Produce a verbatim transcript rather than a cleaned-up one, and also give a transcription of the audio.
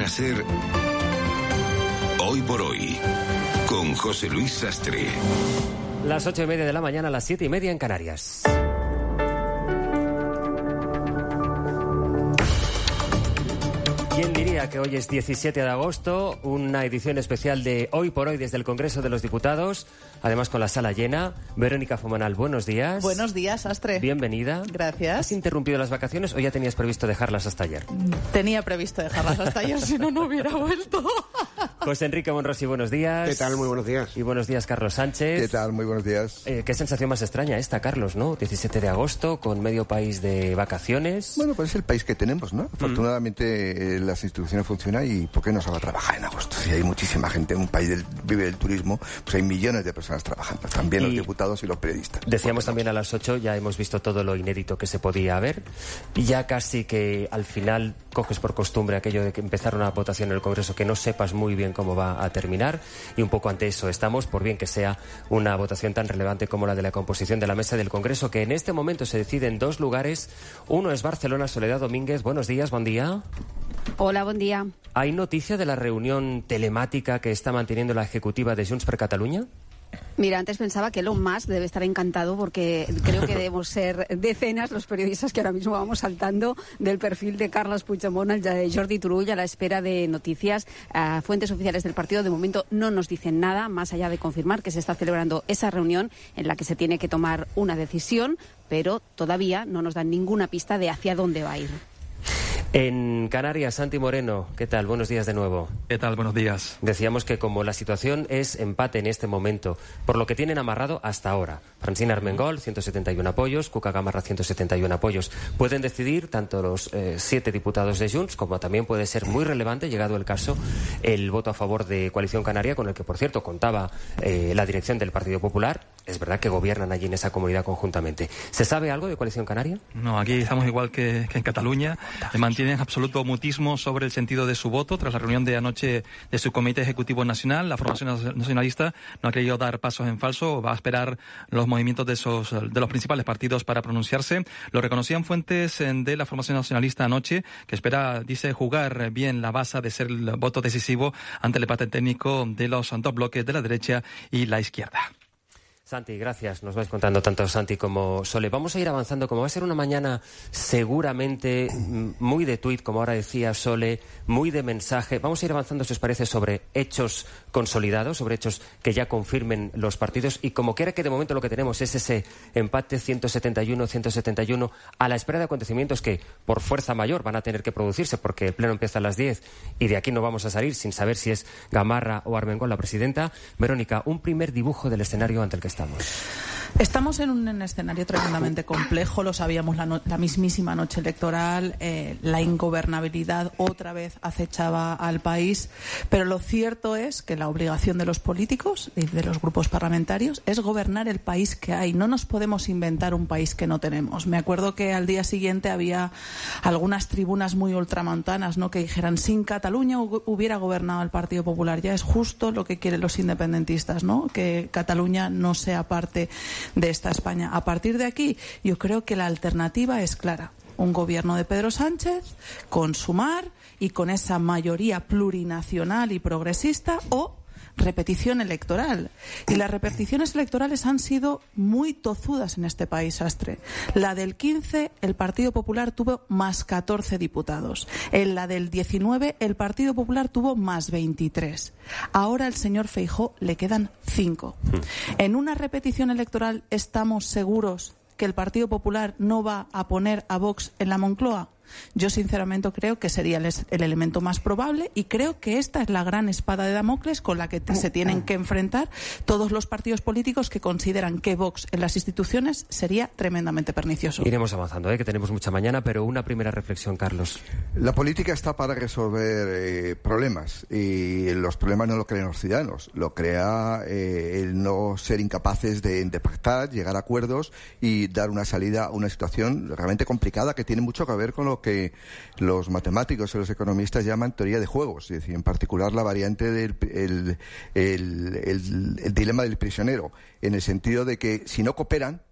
Cadena SER, Hoy por Hoy, con José Luis Sastre. Las ocho y media de la mañana, las siete y media en Canarias. ¿Quién diría que hoy es diecisiete de agosto, una edición especial de Hoy por Hoy desde el Congreso de los Diputados, además con la sala llena? Verónica Fomanal, buenos días. Buenos días, Astre. Bienvenida. Gracias. ¿Has interrumpido las vacaciones o ya tenías previsto dejarlas hasta ayer? Tenía previsto dejarlas hasta ayer, si no, no hubiera vuelto. José Enrique Monrosi, buenos días. ¿Qué tal? Muy buenos días. Y buenos días, Carlos Sánchez. ¿Qué tal? Muy buenos días. Eh, qué sensación más extraña esta, Carlos, ¿no? diecisiete de agosto, con medio país de vacaciones. Bueno, pues es el país que tenemos, ¿no? Afortunadamente eh, las instituciones funcionan y ¿por qué no se va a trabajar en agosto? Si hay muchísima gente en un país del, vive del turismo, pues hay millones de personas trabajando, también y los diputados y los periodistas. Decíamos también a las ocho, ya hemos visto todo lo inédito que se podía ver, y ya casi que al final coges por costumbre aquello de que empezar una votación en el Congreso que no sepas muy bien cómo va a terminar, y un poco ante eso estamos, por bien que sea una votación tan relevante como la de la composición de la mesa del Congreso, que en este momento se decide en dos lugares. Uno es Barcelona. Soledad Domínguez, buenos días, buen día. Hola, buen día. ¿Hay noticia de la reunión telemática que está manteniendo la ejecutiva de Junts per Catalunya? Mira, antes pensaba que Elon Musk debe estar encantado porque creo que debemos ser decenas los periodistas que ahora mismo vamos saltando del perfil de Carles Puigdemont al de Jordi Turull a la espera de noticias. Uh, fuentes oficiales del partido de momento no nos dicen nada, más allá de confirmar que se está celebrando esa reunión en la que se tiene que tomar una decisión, pero todavía no nos dan ninguna pista de hacia dónde va a ir. En Canarias, Santi Moreno, ¿qué tal? Buenos días de nuevo. ¿Qué tal? Buenos días. Decíamos que como la situación es empate en este momento, por lo que tienen amarrado hasta ahora, Francina Armengol, ciento setenta y uno apoyos, Cuca Gamarra, ciento setenta y uno apoyos. Pueden decidir tanto los eh, siete diputados de Junts, como también puede ser muy relevante, llegado el caso, el voto a favor de Coalición Canaria, con el que, por cierto, contaba eh, la dirección del Partido Popular. Es verdad que gobiernan allí en esa comunidad conjuntamente. ¿Se sabe algo de Coalición Canaria? No, aquí estamos igual que, que en Cataluña. Mantienen absoluto mutismo sobre el sentido de su voto. Tras la reunión de anoche de su Comité Ejecutivo Nacional, la formación nacionalista no ha querido dar pasos en falso. Va a esperar los movimientos de, esos, de los principales partidos para pronunciarse. Lo reconocían fuentes de la formación nacionalista anoche, que espera, dice, jugar bien la baza de ser el voto decisivo ante el empate técnico de los dos bloques de la derecha y la izquierda. Santi, gracias. Nos vais contando tanto Santi como Sole. Vamos a ir avanzando, como va a ser una mañana seguramente muy de tuit, como ahora decía Sole, muy de mensaje. Vamos a ir avanzando, si os parece, sobre hechos consolidados, sobre hechos que ya confirmen los partidos. Y como quiera que de momento lo que tenemos es ese empate ciento setenta y uno a ciento setenta y uno a la espera de acontecimientos que por fuerza mayor van a tener que producirse, porque el pleno empieza a las diez y de aquí no vamos a salir sin saber si es Gamarra o Armengol la presidenta. Verónica, un primer dibujo del escenario ante el que estamos. Estamos en un escenario tremendamente complejo, lo sabíamos la, no, la mismísima noche electoral, eh, la ingobernabilidad otra vez acechaba al país, pero lo cierto es que la obligación de los políticos y de los grupos parlamentarios es gobernar el país que hay. No nos podemos inventar un país que no tenemos. Me acuerdo que al día siguiente había algunas tribunas muy ultramontanas, ¿no?, que dijeran, sin Cataluña hubiera gobernado el Partido Popular. Ya es justo lo que quieren los independentistas, ¿no?, que Cataluña no sea parte de esta España. A partir de aquí, yo creo que la alternativa es clara. Un gobierno de Pedro Sánchez con Sumar y con esa mayoría plurinacional y progresista, o repetición electoral. Y las repeticiones electorales han sido muy tozudas en este país, Astre. La del quince, el Partido Popular tuvo más catorce diputados. En la del diecinueve, el Partido Popular tuvo más veintitrés. Ahora al señor Feijóo le quedan cinco. En una repetición electoral, ¿estamos seguros que el Partido Popular no va a poner a Vox en la Moncloa? Yo sinceramente creo que sería el, el elemento más probable, y creo que esta es la gran espada de Damocles con la que te, se tienen que enfrentar todos los partidos políticos que consideran que Vox en las instituciones sería tremendamente pernicioso. Iremos avanzando, ¿eh? Que tenemos mucha mañana, pero una primera reflexión, Carlos. La política está para resolver eh, problemas, y los problemas no lo crean los ciudadanos, lo crea eh, el no ser incapaces de, de pactar, llegar a acuerdos y dar una salida a una situación realmente complicada que tiene mucho que ver con lo que los matemáticos y los economistas llaman teoría de juegos, es decir, en particular la variante del el, el, el, el dilema del prisionero, en el sentido de que si no cooperan,